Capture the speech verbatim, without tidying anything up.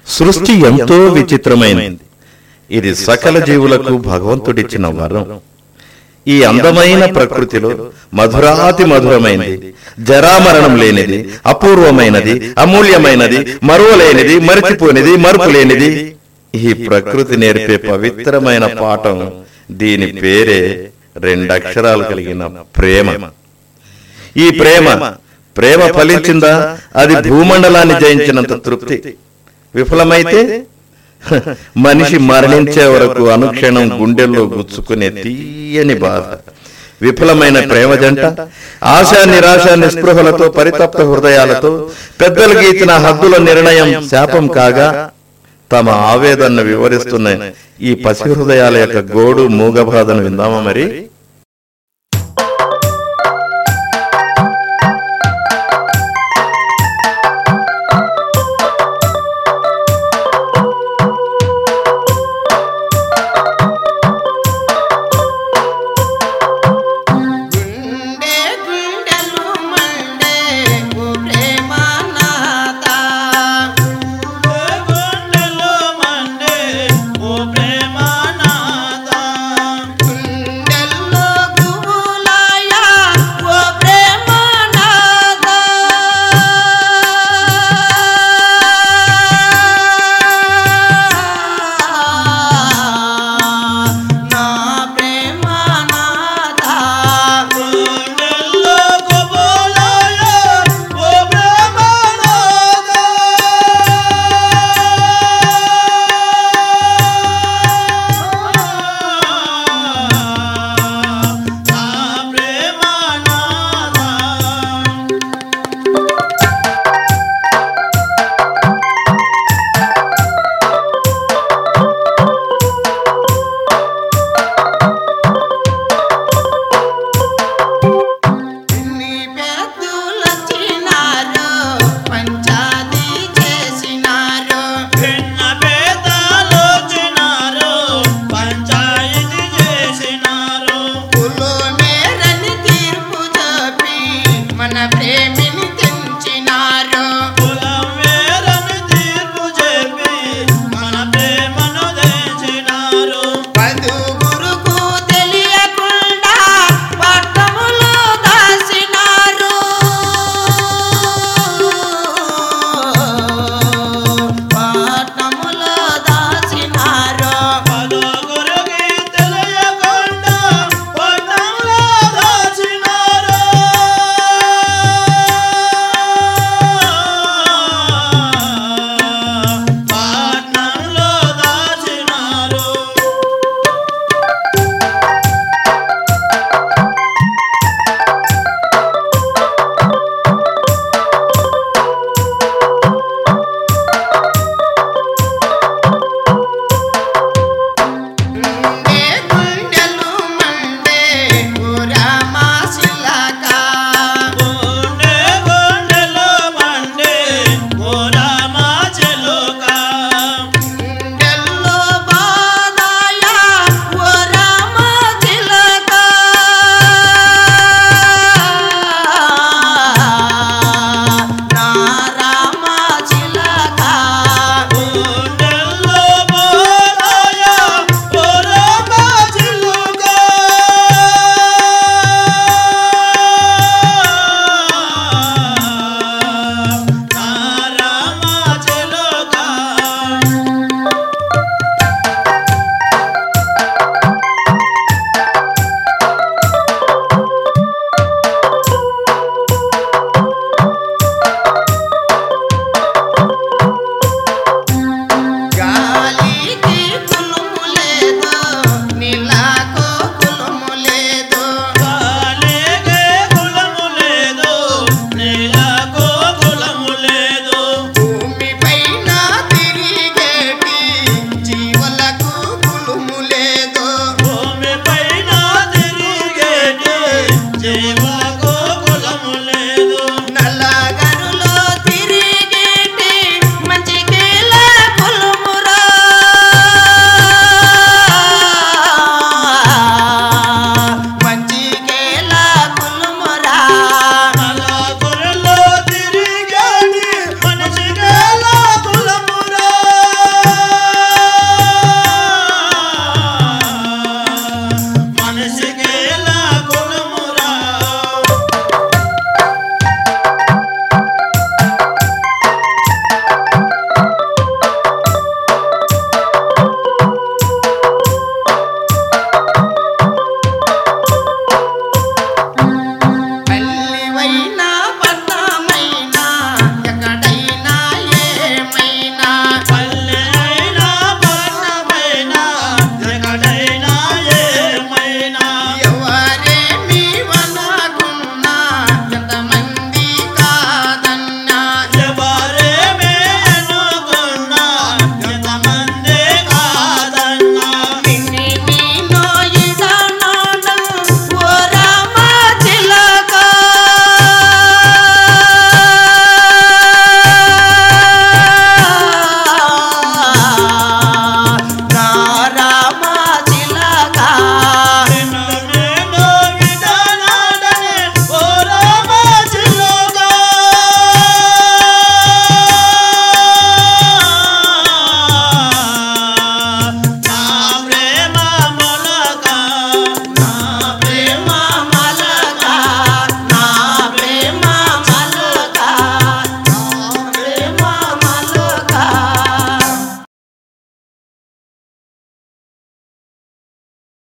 సృష్టి ఎంతో విచిత్రమైనది. ఇది సకల జీవులకు భగవంతుడిచ్చిన వరం. ఈ అందమైన ప్రకృతిలో మధురాతి మధురమైనది, జరామరణం లేనిది, అపూర్వమైనది, అమూల్యమైనది, మరువలేనిది, మరిచిపోనిది, మరుపు లేనిది ఈ ప్రకృతి నేర్పే పవిత్రమైన పాఠం. దీని పేరే రెండక్షరాలు కలిగిన ప్రేమ. ఈ ప్రేమ ప్రేమ ఫలించిందా అది భూమండలాన్ని జయించినంత తృప్తి. విఫలమైతే మనిషి మరణించే వరకు అనుక్షణం గుండెల్లో గుచ్చుకునే తీయని బాధ. విఫలమైన ప్రేమ జంట ఆశ నిరాశ నిస్పృహలతో పరితప్త హృదయాలతో పెద్దలు గీచిన హద్దుల నిర్ణయం శాపం కాగా తమ ఆవేదనను వివరిస్తున్న ఈ పసి హృదయాల యొక్క గోడు మూగబాధను విందామా మరి.